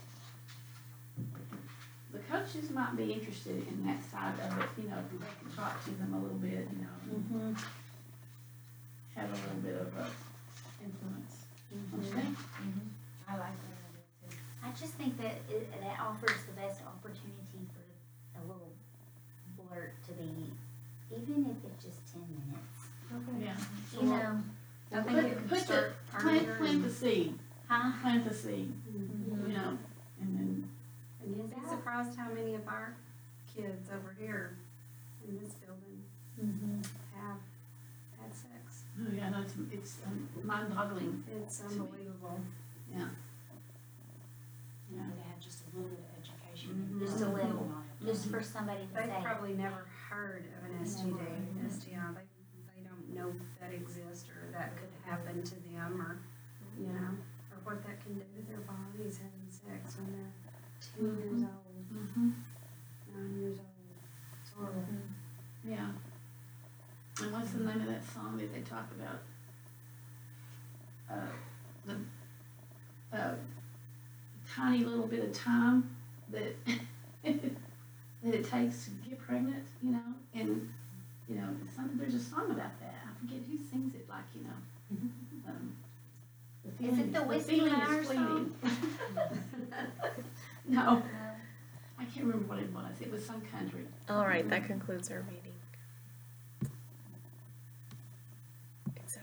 The coaches might be interested in that side of it, you know, if they can talk to them a little bit, you know, have a little bit of influence. Don't you think? I like that idea too. I just think that that offers the best opportunity for a little blurt to be, even if it's just 10 minutes. Yeah. You know, I think it would start earlier. Plant the seed, huh? plant the seed, Mm-hmm. you know, and then, And you'd be surprised how many of our kids over here in this building have had sex. oh yeah, no, it's mind-boggling. It's unbelievable. Yeah. You know, they have just a little bit of education. Just a little, just for somebody to They've say. probably never heard of an STI. They don't know that exists or that could happen to them or, you know, or what that can do to their bodies having sex when they're 10 years old, 9 years old. It's horrible. Yeah. And what's the name of that song that they talk about? bit of time that that it takes to get pregnant, you know, and you know, there's a song about that. I forget who sings it. Like, you know, the Is it the Whiskey feeling Myers is fleeting. No, I can't remember what it was. It was some country. All right, that concludes our meeting.